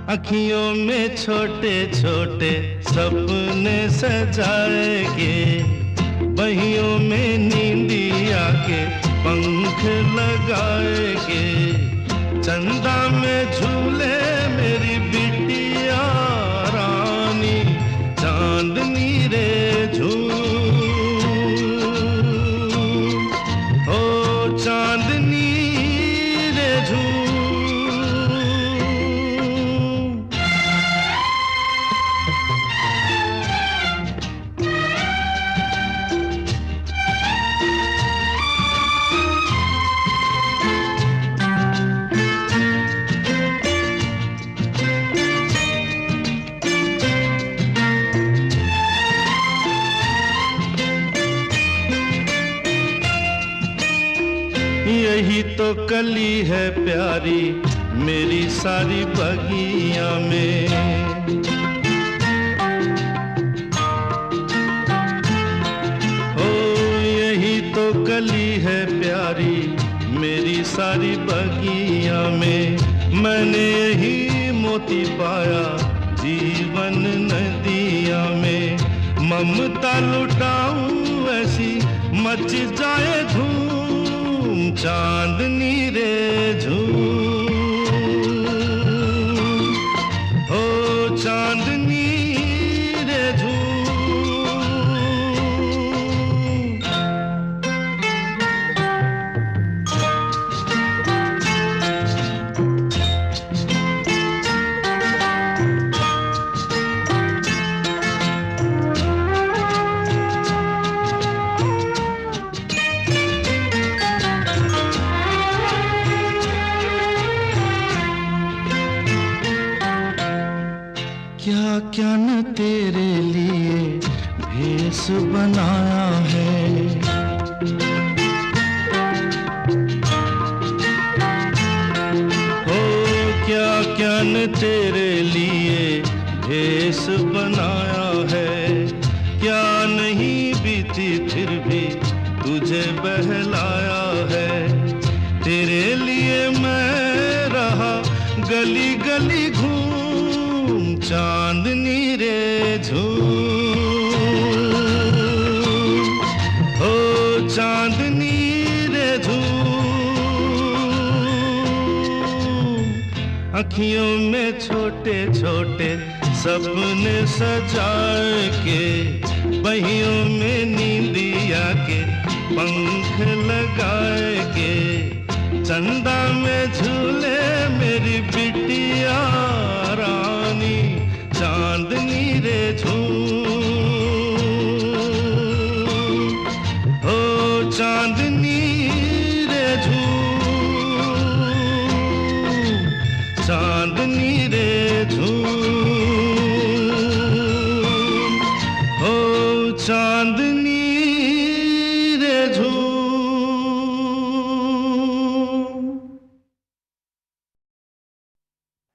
अखियों में छोटे छोटे सपने सजाए के, बहियों में नींदिया के पंख लगाए के, चंदा में झूले मेरी बिटिया रानी, चांदनी रे झूम, ओ चांदनी रे झूम। यही तो कली है प्यारी मेरी सारी बगिया में, ओ यही तो कली है प्यारी मेरी सारी बगिया में। मैंने यही मोती पाया जीवन नदिया में, ममता लुटाऊं ऐसी मच जाए धूम, चांदनी रे झूम, हो चांदनी रे झूम। क्या क्या न तेरे लिए भेष बनाया है, हो क्या क्या न तेरे लिए भेष बनाया है। क्या नहीं बीती फिर भी तुझे बहलाया है, तेरे लिए मैं रहा गली गली घूम, चांदनी रे झूम, हो चांदनी रे झूम। अखियों में छोटे छोटे सपने सजाए के, बहियों में नींदिया के पंख लगाए के, चंदा में झूले मेरी बिटिया रानी, चांदनी रे झूम, हो चांदनी रे झूम, चांदनी रे झूम।